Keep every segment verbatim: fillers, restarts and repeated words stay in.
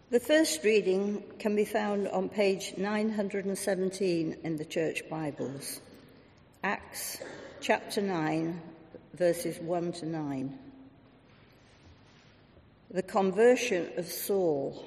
The first reading can be found on page nine hundred seventeen in the Church Bibles. Acts chapter nine, verses one to nine. The conversion of Saul.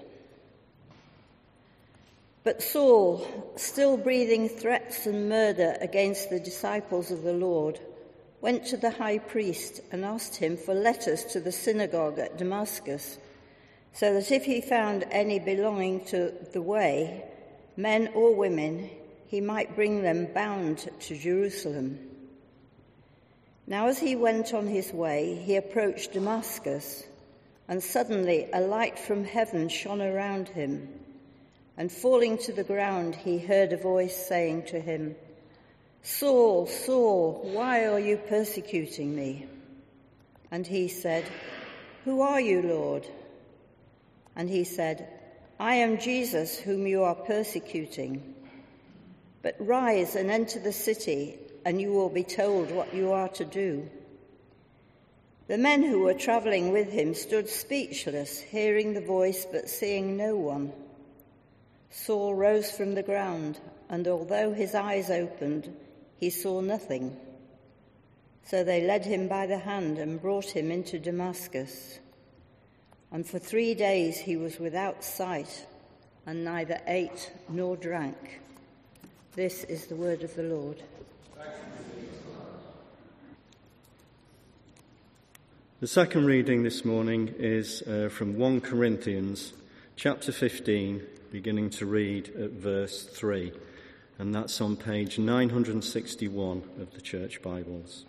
But Saul, still breathing threats and murder against the disciples of the Lord, went to the high priest and asked him for letters to the synagogue at Damascus, so that if he found any belonging to the way, men or women, he might bring them bound to Jerusalem. Now as he went on his way, he approached Damascus, and suddenly a light from heaven shone around him, and falling to the ground, he heard a voice saying to him, "Saul, Saul, why are you persecuting me?" And he said, "Who are you, Lord?" And he said, "I am Jesus, whom you are persecuting. But rise and enter the city, and you will be told what you are to do." The men who were traveling with him stood speechless, hearing the voice but seeing no one. Saul rose from the ground, and although his eyes opened, he saw nothing. So they led him by the hand and brought him into Damascus. And for three days he was without sight, and neither ate nor drank. This is the word of the Lord. The second reading this morning is uh, from First Corinthians chapter fifteen, beginning to read at verse three, and that's on page nine hundred sixty-one of the Church Bibles.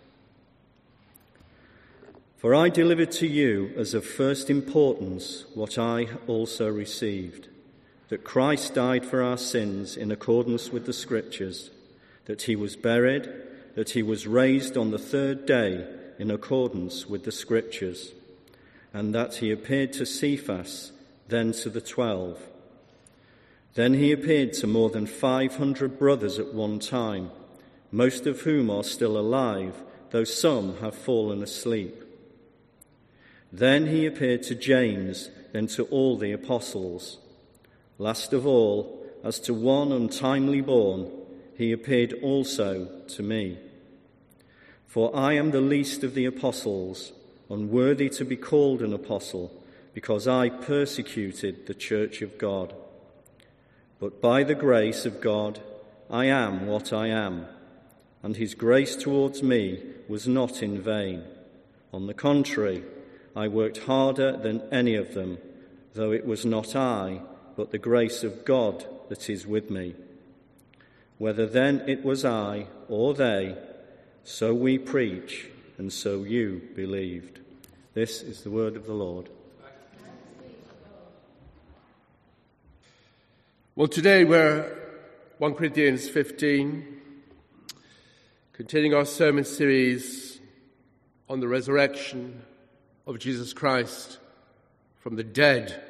"For I delivered to you as of first importance what I also received, that Christ died for our sins in accordance with the Scriptures, that he was buried, that he was raised on the third day in accordance with the Scriptures, and that he appeared to Cephas, then to the twelve. Then he appeared to more than five hundred brothers at one time, most of whom are still alive, though some have fallen asleep. Then he appeared to James, then to all the apostles. Last of all, as to one untimely born, he appeared also to me. For I am the least of the apostles, unworthy to be called an apostle, because I persecuted the church of God. But by the grace of God, I am what I am, and his grace towards me was not in vain. On the contrary, I worked harder than any of them, though it was not I, but the grace of God that is with me. Whether then it was I or they, so we preach, and so you believed." This is the word of the Lord. Well, today we're First Corinthians fifteen, continuing our sermon series on the resurrection of Jesus Christ from the dead,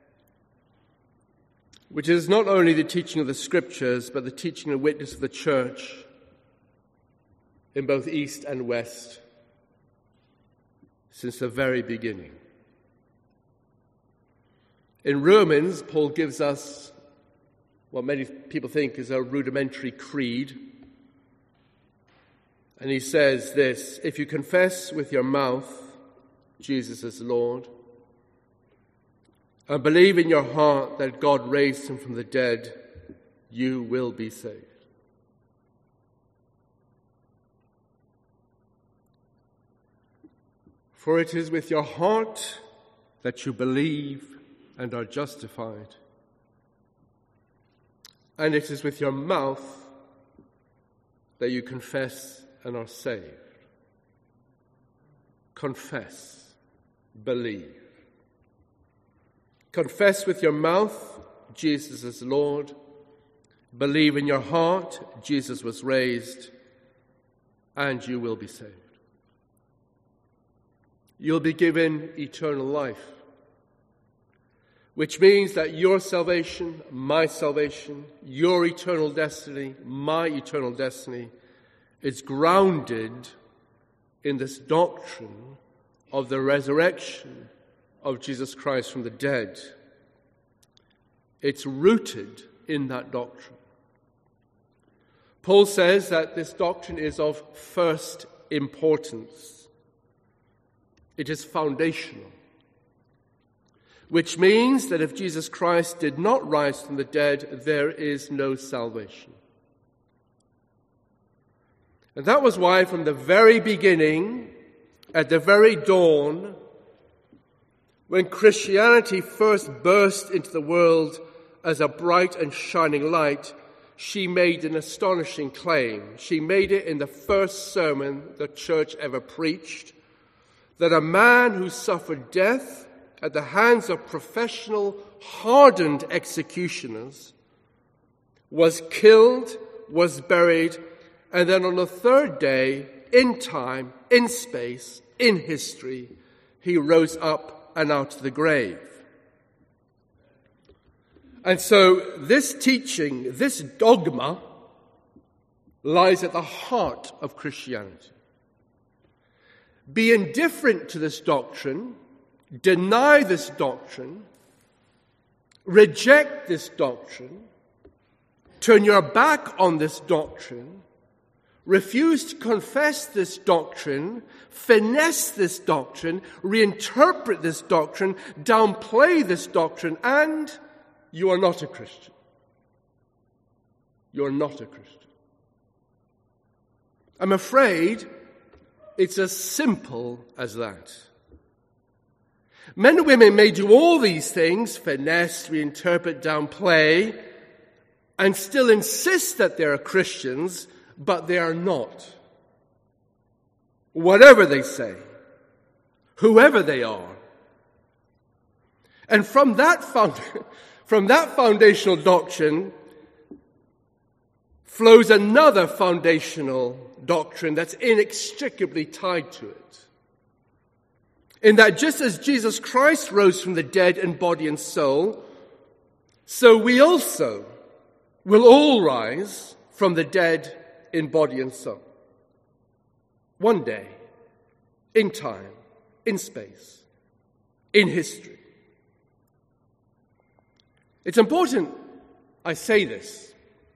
which is not only the teaching of the Scriptures, but the teaching and witness of the Church in both East and West since the very beginning. In Romans, Paul gives us what many people think is a rudimentary creed. And he says this: "If you confess with your mouth Jesus is Lord, and believe in your heart that God raised him from the dead, you will be saved." For it is with your heart that you believe and are justified, and it is with your mouth that you confess and are saved. Confess. Believe. Confess with your mouth Jesus is Lord. Believe in your heart Jesus was raised, and you will be saved. You'll be given eternal life, which means that your salvation, my salvation, your eternal destiny, my eternal destiny, is grounded in this doctrine of the resurrection of Jesus Christ from the dead. It's rooted in that doctrine. Paul says that this doctrine is of first importance. It is foundational, which means that if Jesus Christ did not rise from the dead, there is no salvation. And that was why from the very beginning, at the very dawn, when Christianity first burst into the world as a bright and shining light, she made an astonishing claim. She made it in the first sermon the church ever preached, that a man who suffered death at the hands of professional, hardened executioners was killed, was buried, and then on the third day, in time, in space, in history, he rose up and out of the grave. And so this teaching, this dogma, lies at the heart of Christianity. Be indifferent to this doctrine, deny this doctrine, reject this doctrine, turn your back on this doctrine, refuse to confess this doctrine, finesse this doctrine, reinterpret this doctrine, downplay this doctrine, and you are not a Christian. You are not a Christian. I'm afraid it's as simple as that. Men and women may do all these things, finesse, reinterpret, downplay, and still insist that they are Christians, but they are not. Whatever they say, whoever they are. And from that found, from that foundational doctrine flows another foundational doctrine that's inextricably tied to it. In that just as Jesus Christ rose from the dead in body and soul, so we also will all rise from the dead in body and soul. One day, in time, in space, in history. It's important I say this.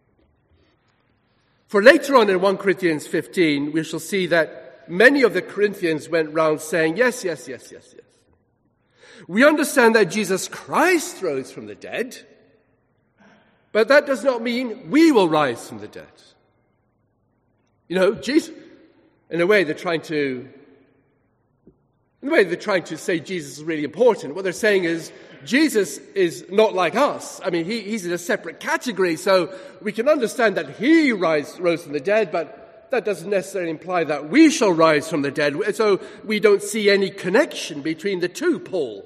For later on in First Corinthians fifteen, we shall see that many of the Corinthians went round saying, yes, yes, yes, yes, yes. We understand that Jesus Christ rose from the dead, but that does not mean we will rise from the dead. You know, Jesus, in a way they're trying to, in a way they're trying to say Jesus is really important. What they're saying is, Jesus is not like us. I mean, he, he's in a separate category, so we can understand that he rise, rose from the dead, but that doesn't necessarily imply that we shall rise from the dead. So we don't see any connection between the two, Paul.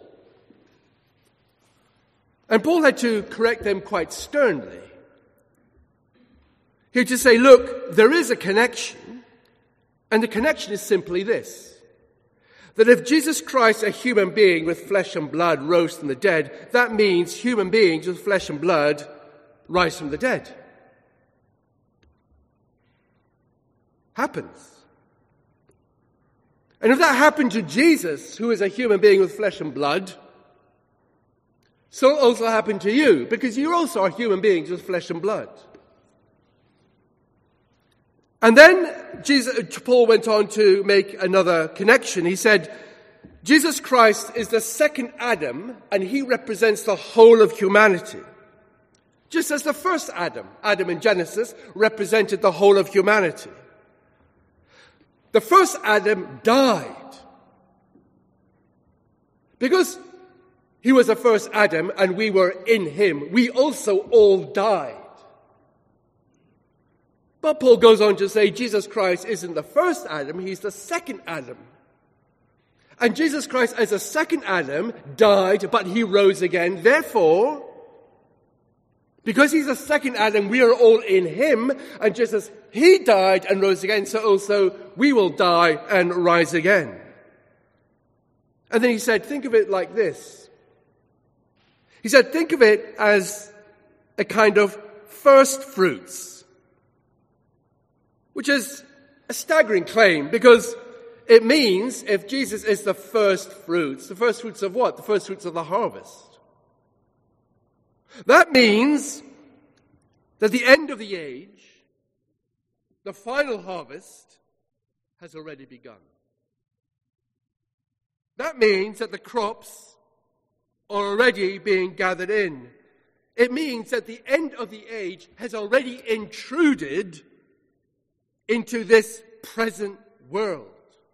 And Paul had to correct them quite sternly. He had to say, look, there is a connection, and the connection is simply this. That if Jesus Christ, a human being with flesh and blood, rose from the dead, that means human beings with flesh and blood rise from the dead. Happens. And if that happened to Jesus, who is a human being with flesh and blood, so it also happened to you, because you also are human beings with flesh and blood. And then Jesus, Paul went on to make another connection. He said, Jesus Christ is the second Adam, and he represents the whole of humanity. Just as the first Adam, Adam in Genesis, represented the whole of humanity. The first Adam died. Because he was the first Adam and we were in him, we also all died. But Paul goes on to say Jesus Christ isn't the first Adam, he's the second Adam. And Jesus Christ as the second Adam died, but he rose again. Therefore, because he's the second Adam, we are all in him. And just as he died and rose again, so also we will die and rise again. And then he said, think of it like this. He said, think of it as a kind of first fruits. Which is a staggering claim, because it means if Jesus is the first fruits, the first fruits of what? The first fruits of the harvest. That means that the end of the age, the final harvest, has already begun. That means that the crops are already being gathered in. It means that the end of the age has already intruded into this present world.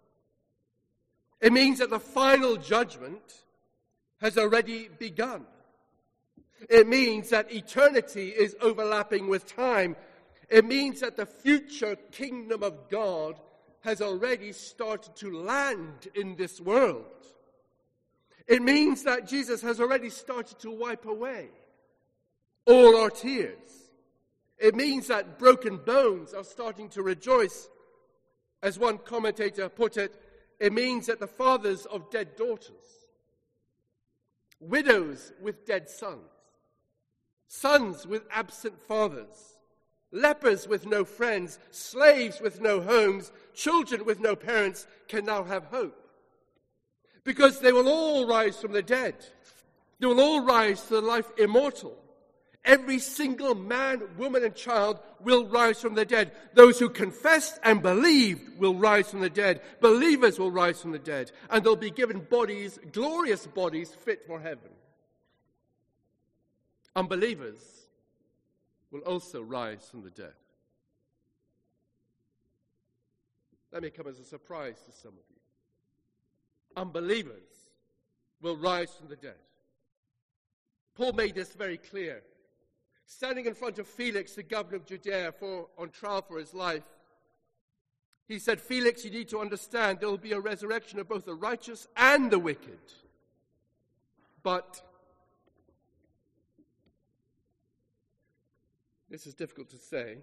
It means that the final judgment has already begun. It means that eternity is overlapping with time. It means that the future kingdom of God has already started to land in this world. It means that Jesus has already started to wipe away all our tears. It means that broken bones are starting to rejoice. As one commentator put it, it means that the fathers of dead daughters, widows with dead sons, sons with absent fathers, lepers with no friends, slaves with no homes, children with no parents can now have hope. Because they will all rise from the dead. They will all rise to the life immortal. Every single man, woman, and child will rise from the dead. Those who confessed and believed will rise from the dead. Believers will rise from the dead. And they'll be given bodies, glorious bodies, fit for heaven. Unbelievers will also rise from the dead. That may come as a surprise to some of you. Unbelievers will rise from the dead. Paul made this very clear. Standing in front of Felix, the governor of Judea, for, on trial for his life, he said, Felix, you need to understand there will be a resurrection of both the righteous and the wicked. But, this is difficult to say,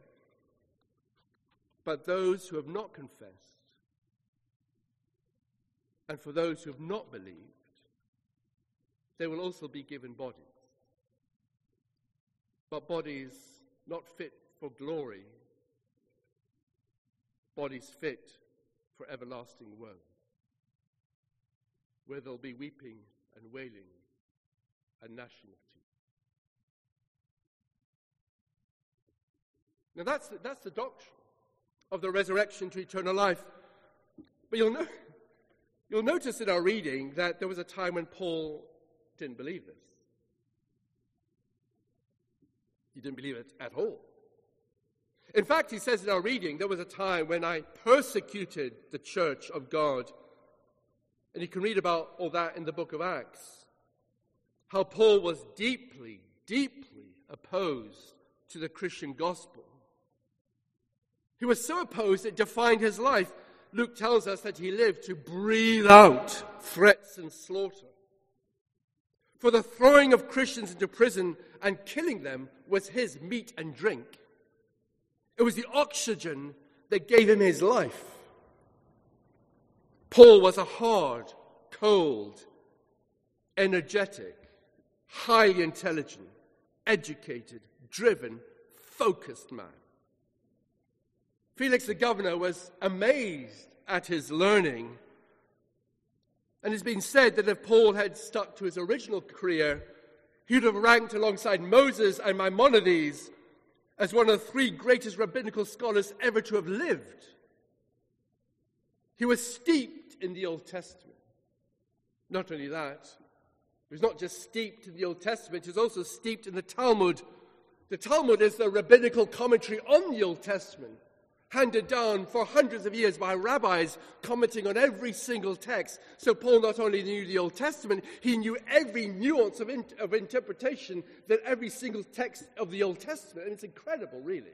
but those who have not confessed, and for those who have not believed, they will also be given bodies. But bodies not fit for glory, bodies fit for everlasting woe, where there'll be weeping and wailing and gnashing of teeth. Now that's the, that's the doctrine of the resurrection to eternal life. But you'll know, you'll notice in our reading that there was a time when Paul didn't believe this. He didn't believe it at all. In fact, he says in our reading, there was a time when I persecuted the church of God. And you can read about all that in the book of Acts. How Paul was deeply, deeply opposed to the Christian gospel. He was so opposed it defined his life. Luke tells us that he lived to breathe out threats and slaughter. For the throwing of Christians into prison and killing them was his meat and drink. It was the oxygen that gave him his life. Paul was a hard, cold, energetic, highly intelligent, educated, driven, focused man. Felix the governor was amazed at his learning. And it's been said that if Paul had stuck to his original career, he would have ranked alongside Moses and Maimonides as one of the three greatest rabbinical scholars ever to have lived. He was steeped in the Old Testament. Not only that, he was not just steeped in the Old Testament, he was also steeped in the Talmud. The Talmud is the rabbinical commentary on the Old Testament, handed down for hundreds of years by rabbis commenting on every single text. So Paul not only knew the Old Testament, he knew every nuance of, in, of interpretation that every single text of the Old Testament. And it's incredible, really.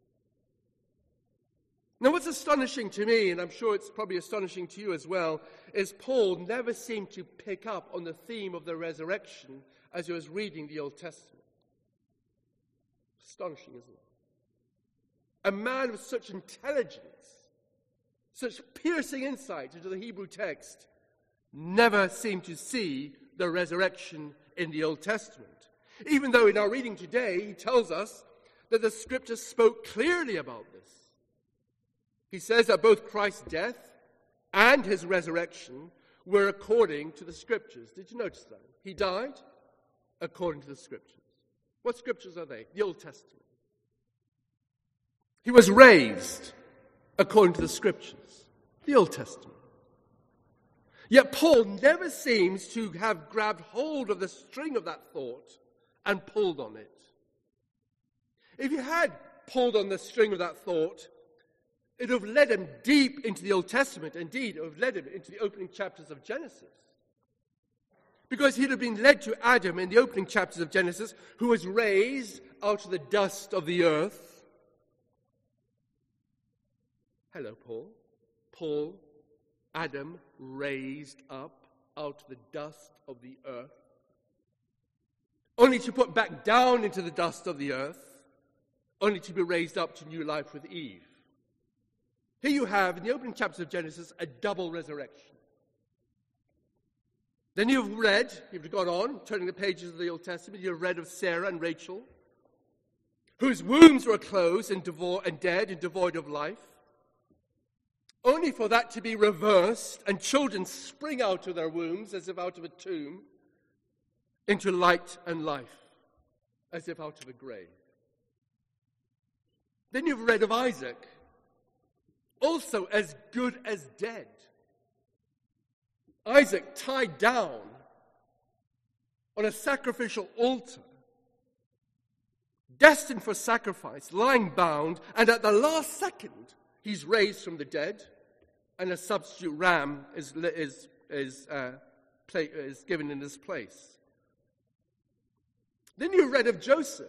Now what's astonishing to me, and I'm sure it's probably astonishing to you as well, is Paul never seemed to pick up on the theme of the resurrection as he was reading the Old Testament. Astonishing, isn't it? A man with such intelligence, such piercing insight into the Hebrew text, never seemed to see the resurrection in the Old Testament. Even though in our reading today, he tells us that the Scriptures spoke clearly about this. He says that both Christ's death and his resurrection were according to the Scriptures. Did you notice that? He died according to the Scriptures. What scriptures are they? The Old Testament. He was raised according to the scriptures, the Old Testament. Yet Paul never seems to have grabbed hold of the string of that thought and pulled on it. If he had pulled on the string of that thought, it would have led him deep into the Old Testament. Indeed, it would have led him into the opening chapters of Genesis. Because he'd have been led to Adam in the opening chapters of Genesis, who was raised out of the dust of the earth. Hello, Paul. Paul, Adam, raised up out of the dust of the earth, only to put back down into the dust of the earth, only to be raised up to new life with Eve. Here you have, in the opening chapters of Genesis, a double resurrection. Then you've read, you've gone on, turning the pages of the Old Testament, you've read of Sarah and Rachel, whose wombs were closed and, devo- and dead and devoid of life, only for that to be reversed and children spring out of their wombs as if out of a tomb into light and life, as if out of a grave. Then you've read of Isaac, also as good as dead. Isaac tied down on a sacrificial altar, destined for sacrifice, lying bound, and at the last second, he's raised from the dead, and a substitute ram is, is, is, uh, play, is given in his place. Then you read of Joseph.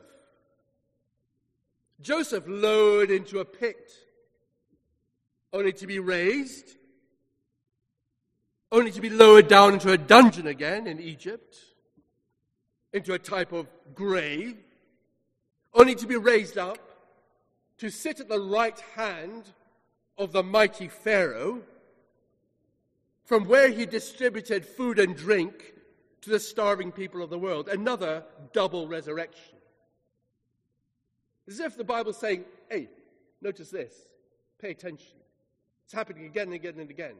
Joseph lowered into a pit, only to be raised, only to be lowered down into a dungeon again in Egypt, into a type of grave, only to be raised up, to sit at the right hand of the mighty Pharaoh, from where he distributed food and drink to the starving people of the world. Another double resurrection. As if the Bible's saying, hey, notice this, pay attention. It's happening again and again and again.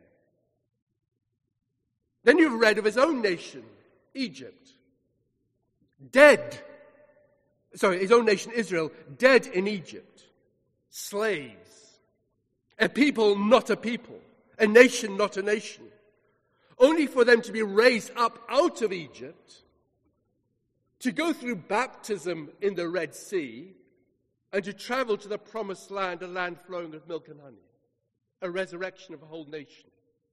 Then you've read of his own nation, Egypt, dead. Sorry, his own nation, Israel, dead in Egypt, slaves, a people not a people, a nation not a nation, only for them to be raised up out of Egypt, to go through baptism in the Red Sea, and to travel to the promised land, a land flowing with milk and honey, a resurrection of a whole nation.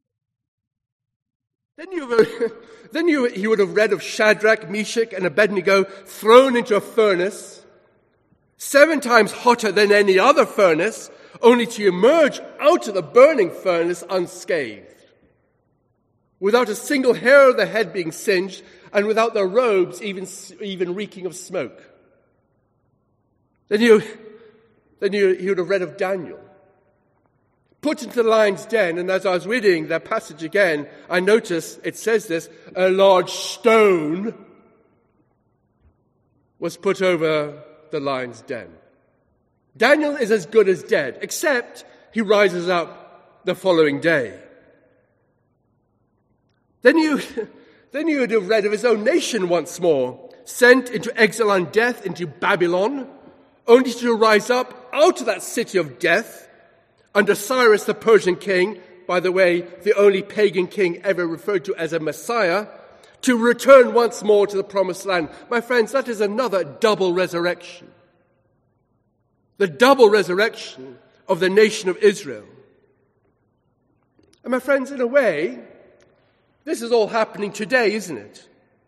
Then you, then you, he would have read of Shadrach, Meshach, and Abednego thrown into a furnace, seven times hotter than any other furnace, only to emerge out of the burning furnace unscathed, without a single hair of the head being singed, and without their robes even, even reeking of smoke. Then you, then you, he would have read of Daniel, put into the lion's den, and as I was reading that passage again, I noticed it says this, a large stone was put over the lion's den. Daniel is as good as dead, except he rises up the following day. Then you, then you would have read of his own nation once more, sent into exile and death into Babylon, only to rise up out of that city of death, under Cyrus the Persian king, by the way, the only pagan king ever referred to as a Messiah, to return once more to the promised land. My friends, that is another double resurrection. The double resurrection of the nation of Israel. And my friends, in a way, this is all happening today, isn't it?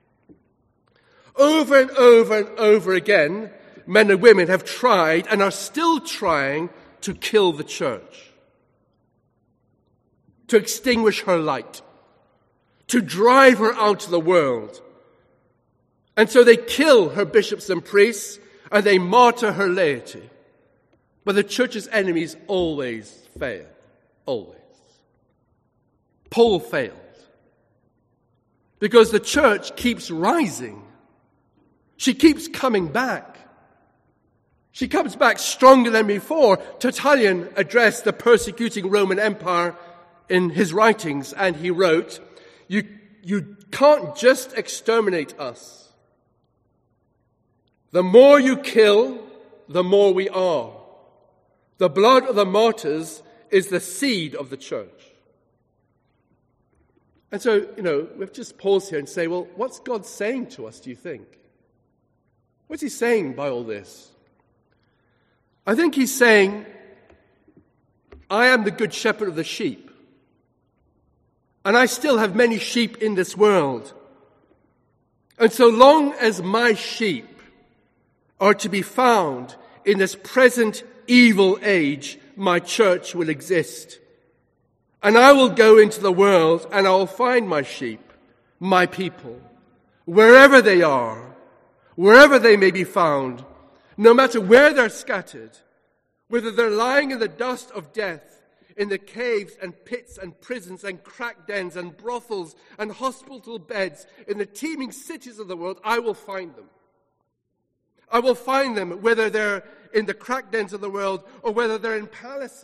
Over and over and over again, men and women have tried and are still trying to kill the church, to extinguish her light, to drive her out of the world. And so they kill her bishops and priests, and they martyr her laity. But the church's enemies always fail. Always. Paul failed. Because the church keeps rising. She keeps coming back. She comes back stronger than before. Tertullian addressed the persecuting Roman Empire in his writings, and he wrote, you, you can't just exterminate us. The more you kill, the more we are. The blood of the martyrs is the seed of the church. And so, you know, we have to just pause here and say, well, what's God saying to us, do you think? What's he saying by all this? I think he's saying, I am the good shepherd of the sheep. And I still have many sheep in this world. And so long as my sheep are to be found in this present evil age, my church will exist. And I will go into the world and I will find my sheep, my people, wherever they are, wherever they may be found, no matter where they're scattered, whether they're lying in the dust of death, in the caves and pits and prisons and crack dens and brothels and hospital beds, in the teeming cities of the world, I will find them. I will find them whether they're in the crack dens of the world or whether they're in palaces,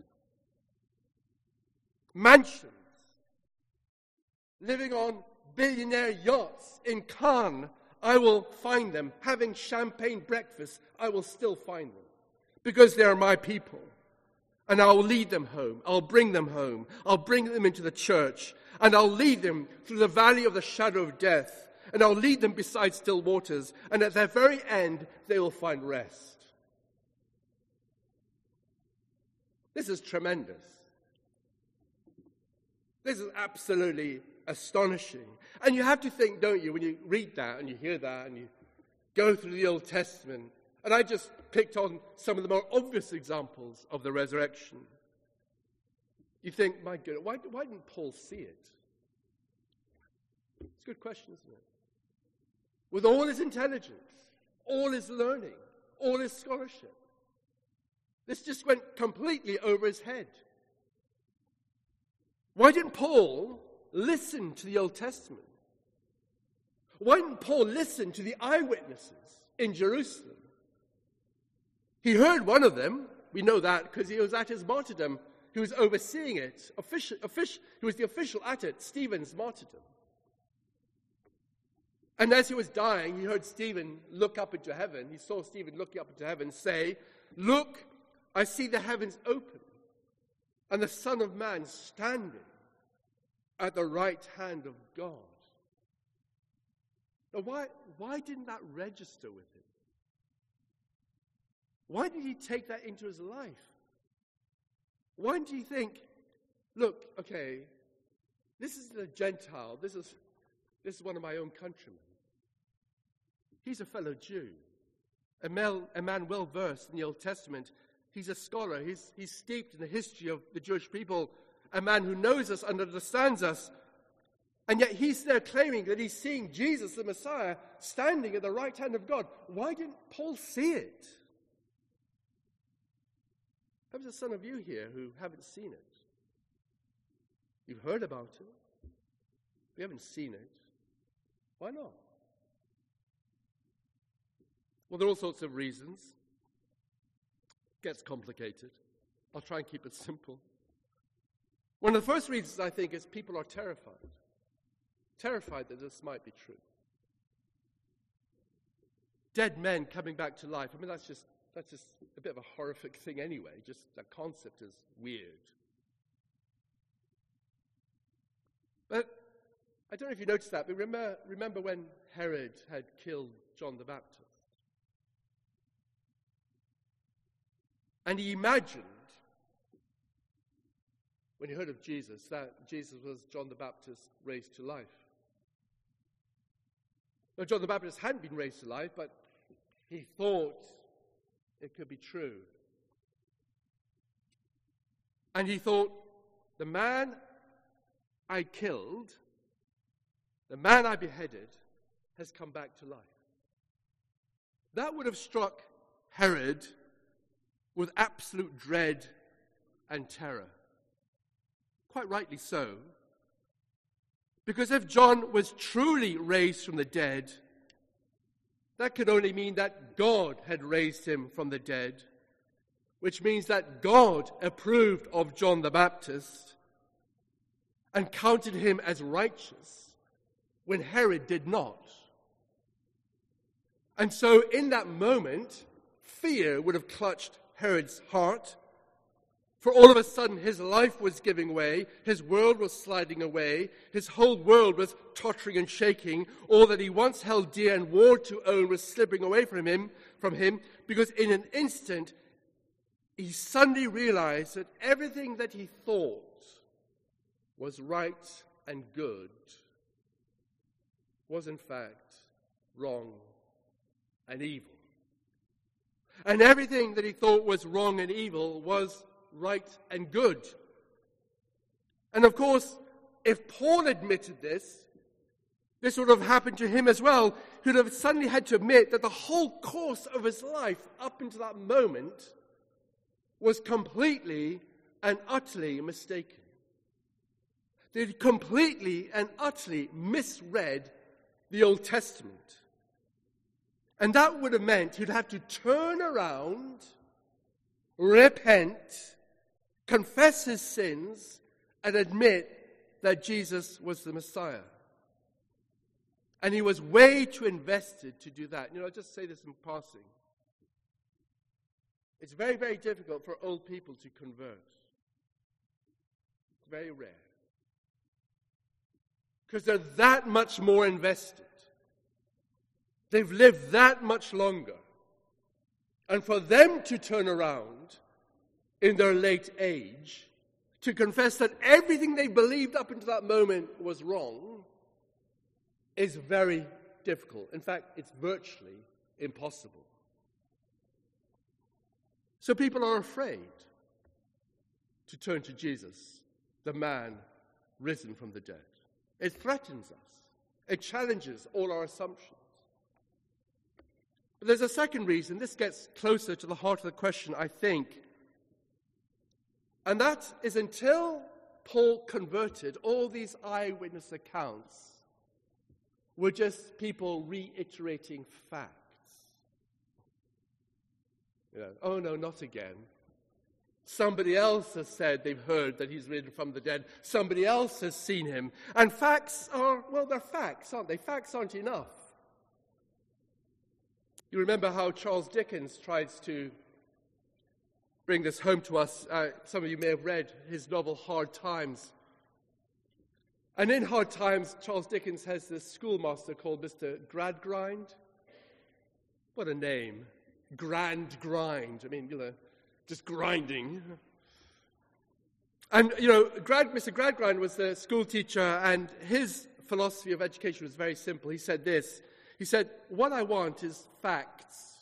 mansions, living on billionaire yachts in Cannes. I will find them. Having champagne breakfast, I will still find them because they are my people. And I'll lead them home. I'll bring them home. I'll bring them into the church. And I'll lead them through the valley of the shadow of death. And I'll lead them beside still waters. And at their very end, they will find rest. This is tremendous. This is absolutely astonishing. And you have to think, don't you, when you read that and you hear that and you go through the Old Testament. And I just picked on some of the more obvious examples of the resurrection. You think, my goodness, why, why didn't Paul see it? It's a good question, isn't it? With all his intelligence, all his learning, all his scholarship, this just went completely over his head. Why didn't Paul listen to the Old Testament? Why didn't Paul listen to the eyewitnesses in Jerusalem? He heard one of them. We know that because he was at his martyrdom. He was overseeing it. Official, official, he was the official at it, Stephen's martyrdom. And as he was dying, he heard Stephen look up into heaven. He saw Stephen looking up into heaven say, "Look, I see the heavens open, and the Son of Man standing at the right hand of God." Now, why, why didn't that register with him? Why did he take that into his life? Why did he think, look, okay, this is a Gentile, this is, this is one of my own countrymen. He's a fellow Jew, a man, a man well versed in the Old Testament. He's a scholar, he's, he's steeped in the history of the Jewish people, a man who knows us and understands us. And yet he's there claiming that he's seeing Jesus, the Messiah, standing at the right hand of God. Why didn't Paul see it? Perhaps there's some of you here who haven't seen it. You've heard about it. You haven't seen it. Why not? Well, there are all sorts of reasons. It gets complicated. I'll try and keep it simple. One of the first reasons, I think, is people are terrified. Terrified that this might be true. Dead men coming back to life. I mean, that's just That's just a bit of a horrific thing anyway. Just that concept is weird. But I don't know if you noticed that, but remember, remember when Herod had killed John the Baptist? And he imagined, when he heard of Jesus, that Jesus was John the Baptist raised to life. Now, John the Baptist hadn't been raised to life, but he thought it could be true. And he thought, the man I killed, the man I beheaded, has come back to life. That would have struck Herod with absolute dread and terror. Quite rightly so. Because if John was truly raised from the dead, that could only mean that God had raised him from the dead, which means that God approved of John the Baptist and counted him as righteous when Herod did not. And so in that moment, fear would have clutched Herod's heart. For all of a sudden, his life was giving way, his world was sliding away, his whole world was tottering and shaking. All that he once held dear and wore to own was slipping away from him, from him, because in an instant, he suddenly realized that everything that he thought was right and good was in fact wrong and evil. And everything that he thought was wrong and evil was right and good. And of course, if Paul admitted this, this would have happened to him as well. He would have suddenly had to admit that the whole course of his life up until that moment was completely and utterly mistaken. They had completely and utterly misread the Old Testament. And that would have meant he'd have to turn around, repent, confess his sins, and admit that Jesus was the Messiah. And he was way too invested to do that. You know, I'll just say this in passing. It's very, very difficult for old people to convert. It's very rare. Because they're that much more invested. They've lived that much longer. And for them to turn around in their late age, to confess that everything they believed up until that moment was wrong, is very difficult. In fact, it's virtually impossible. So people are afraid to turn to Jesus, the man risen from the dead. It threatens us. It challenges all our assumptions. But there's a second reason. This gets closer to the heart of the question, I think. And that is, until Paul converted, all these eyewitness accounts were just people reiterating facts. You know, oh no, not again. Somebody else has said they've heard that he's risen from the dead. Somebody else has seen him. And facts are, well, they're facts, aren't they? Facts aren't enough. You remember how Charles Dickens tries to bring this home to us. Uh, some of you may have read his novel Hard Times. And in Hard Times, Charles Dickens has this schoolmaster called Mister Gradgrind. What a name. Grand Grind. I mean, you know, just grinding. And, you know, Grad, Mister Gradgrind was the school teacher, and his philosophy of education was very simple. He said this. He said, what I want is facts.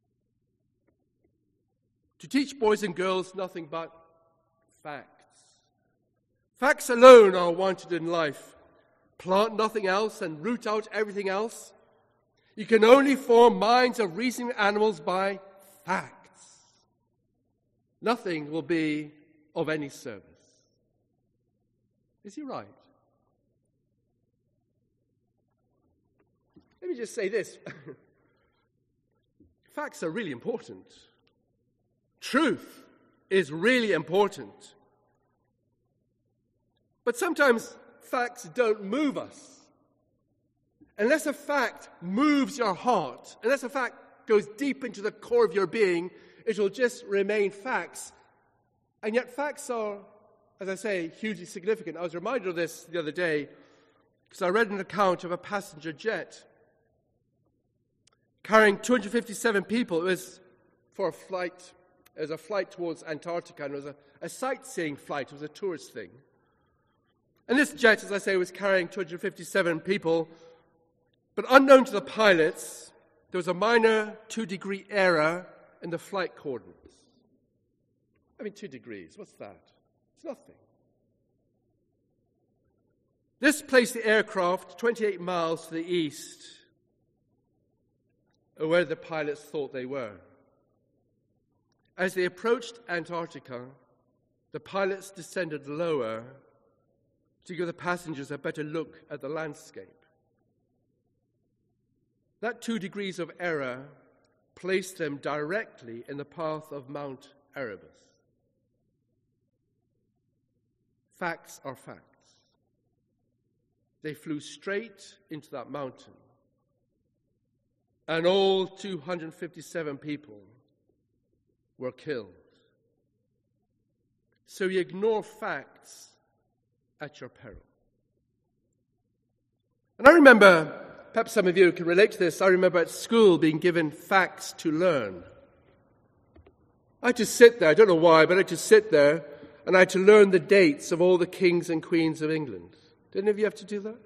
To teach boys and girls nothing but facts. Facts alone are wanted in life. Plant nothing else and root out everything else. You can only form minds of reasoning animals by facts. Nothing will be of any service. Is he right? Let me just say this. Facts are really important. Truth is really important. But sometimes facts don't move us. Unless a fact moves your heart, unless a fact goes deep into the core of your being, it will just remain facts. And yet facts are, as I say, hugely significant. I was reminded of this the other day because I read an account of a passenger jet carrying two hundred fifty-seven people. It was for a flight. It was a flight towards Antarctica, and it was a, a sightseeing flight. It was a tourist thing. And this jet, as I say, was carrying two hundred fifty-seven people. But unknown to the pilots, there was a minor two-degree error in the flight coordinates. I mean, two degrees, what's that? It's nothing. This placed the aircraft twenty-eight miles to the east of where the pilots thought they were. As they approached Antarctica, the pilots descended lower to give the passengers a better look at the landscape. That two degrees of error placed them directly in the path of Mount Erebus. Facts are facts. They flew straight into that mountain. and all two hundred fifty-seven people were killed. So you ignore facts at your peril. And I remember, perhaps some of you can relate to this, I remember at school being given facts to learn. I had to sit there, I don't know why, but I had to sit there and I had to learn the dates of all the kings and queens of England. Did any of you have to do that?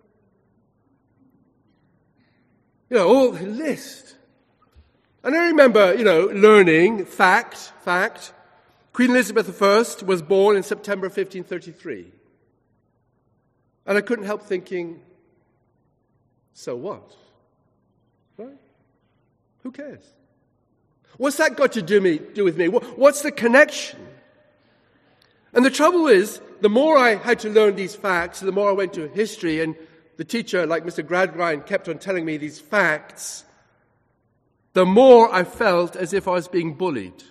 You know, all the list. And I remember, you know, learning, fact, fact, Queen Elizabeth the First was born in September fifteen thirty-three. And I couldn't help thinking, so what? Right? Who cares? What's that got to do, me, do with me? What's the connection? And the trouble is, the more I had to learn these facts, the more I went to history, and the teacher, like Mister Gradgrind, kept on telling me these facts, the more I felt as if I was being bullied.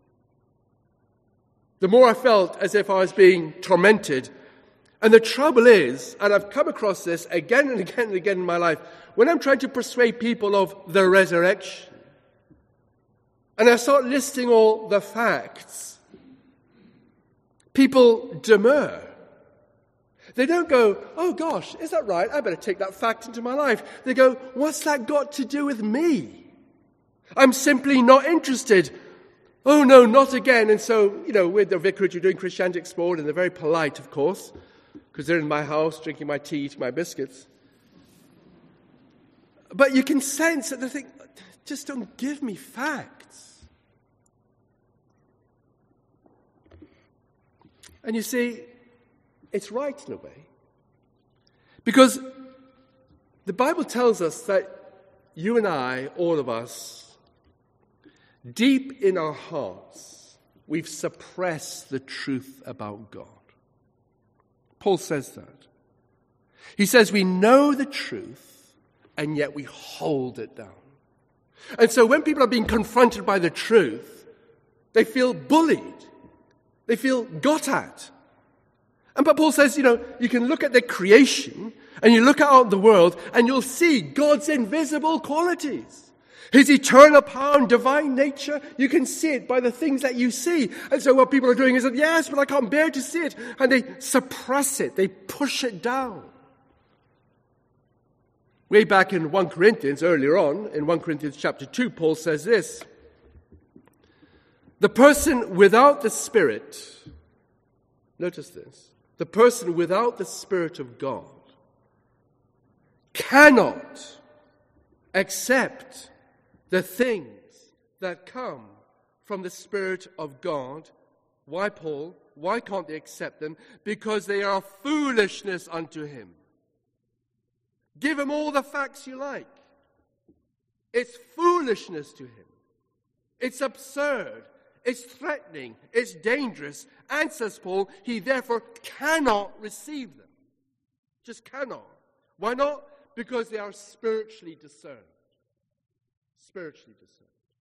The more I felt as if I was being tormented. And the trouble is, and I've come across this again and again and again in my life, when I'm trying to persuade people of the resurrection, and I start listing all the facts, people demur. They don't go, oh gosh, is that right? I better take that fact into my life. They go, what's that got to do with me? I'm simply not interested. Oh no, not again. And so, you know, with the vicarage, you're doing Christianity Explored, and they're very polite, of course, because they're in my house drinking my tea, eating my biscuits. But you can sense that they think, just don't give me facts. And you see, it's right in a way. Because the Bible tells us that you and I, all of us, deep in our hearts, we've suppressed the truth about God. Paul says that. He says we know the truth, and yet we hold it down. And so when people are being confronted by the truth, they feel bullied. They feel got at. And but Paul says, you know, you can look at the creation, and you look out the world, and you'll see God's invisible qualities. His eternal power and divine nature, you can see it by the things that you see. And so what people are doing is that, yes, but I can't bear to see it. And they suppress it. They push it down. Way back in First Corinthians, earlier on, in First Corinthians chapter two, Paul says this. The person without the Spirit, notice this, the person without the Spirit of God cannot accept the things that come from the Spirit of God. Why, Paul? Why can't they accept them? Because they are foolishness unto him. Give him all the facts you like. It's foolishness to him. It's absurd. It's threatening. It's dangerous. And, says Paul, he therefore cannot receive them. Just cannot. Why not? Because they are spiritually discerned. Spiritually discerned.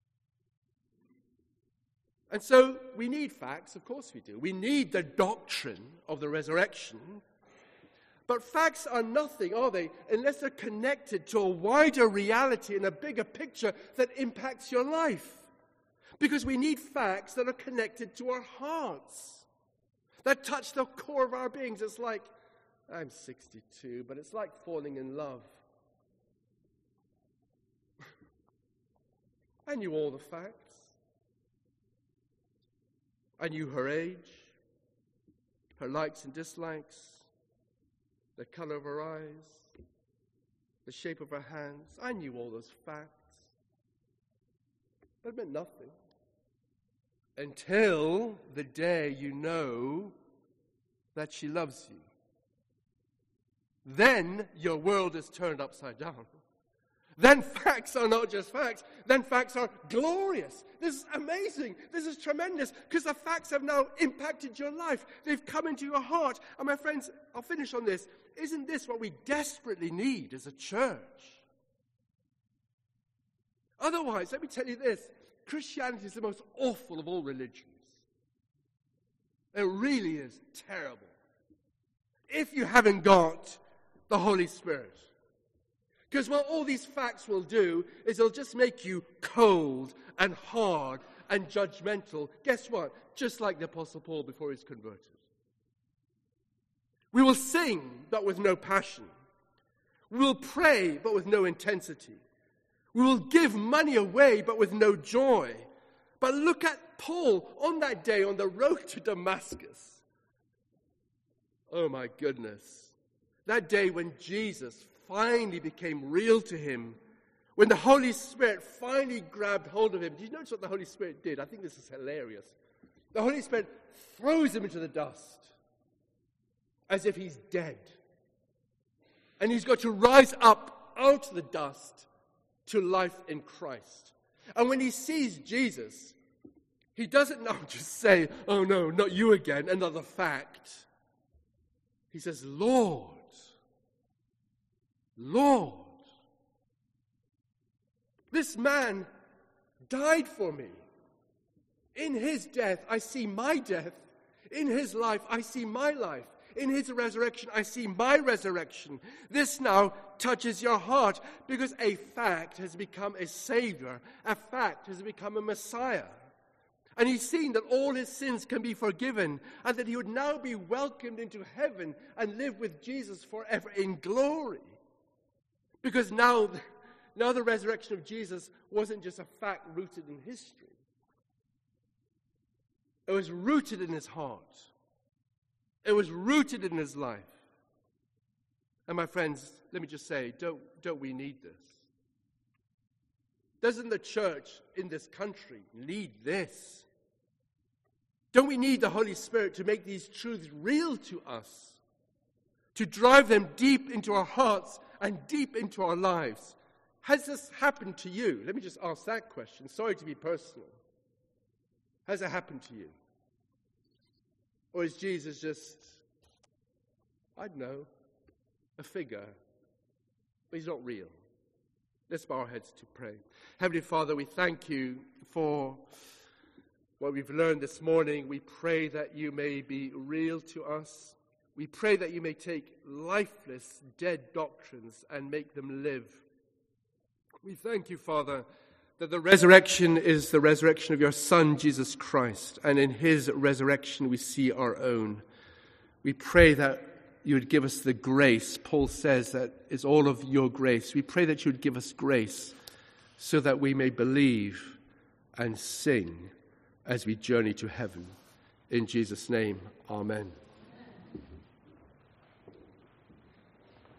And so we need facts, of course we do. We need the doctrine of the resurrection. But facts are nothing, are they, unless they're connected to a wider reality and a bigger picture that impacts your life. Because we need facts that are connected to our hearts, that touch the core of our beings. It's like, I'm sixty-two, but it's like falling in love. I knew all the facts. I knew her age, her likes and dislikes, the color of her eyes, the shape of her hands. I knew all those facts. But it meant nothing. Until the day you know that she loves you. Then your world is turned upside down. Then facts are not just facts. Then facts are glorious. This is amazing. This is tremendous. Because the facts have now impacted your life. They've come into your heart. And my friends, I'll finish on this. Isn't this what we desperately need as a church? Otherwise, let me tell you this. Christianity is the most awful of all religions. It really is terrible. If you haven't got the Holy Spirit. Because what all these facts will do is they'll just make you cold and hard and judgmental. Guess what? Just like the Apostle Paul before he's converted. We will sing, but with no passion. We will pray, but with no intensity. We will give money away, but with no joy. But look at Paul on that day on the road to Damascus. Oh my goodness. That day when Jesus finally became real to him, when the Holy Spirit finally grabbed hold of him. Did you notice what the Holy Spirit did? I think this is hilarious. The Holy Spirit throws him into the dust as if he's dead. And he's got to rise up out of the dust to life in Christ. And when he sees Jesus, he doesn't now just say, oh no, not you again, another fact. He says, Lord, Lord, this man died for me. In his death, I see my death. In his life, I see my life. In his resurrection, I see my resurrection. This now touches your heart because a fact has become a savior. A fact has become a Messiah. And he's seen that all his sins can be forgiven and that he would now be welcomed into heaven and live with Jesus forever in glory. Because now, now the resurrection of Jesus wasn't just a fact rooted in history. It was rooted in his heart. It was rooted in his life. And my friends, let me just say, don't, don't we need this? Doesn't the church in this country need this? Don't we need the Holy Spirit to make these truths real to us? To drive them deep into our hearts and deep into our lives? Has this happened to you? Let me just ask that question. Sorry to be personal. Has it happened to you? Or is Jesus just, I don't know, a figure, but he's not real? Let's bow our heads to pray. Heavenly Father, we thank you for what we've learned this morning. We pray that you may be real to us. We pray that you may take lifeless, dead doctrines and make them live. We thank you, Father, that the resurrection is the resurrection of your Son, Jesus Christ, and in his resurrection we see our own. We pray that you would give us the grace. Paul says that it's all of your grace. We pray that you would give us grace so that we may believe and sing as we journey to heaven. In Jesus' name, amen.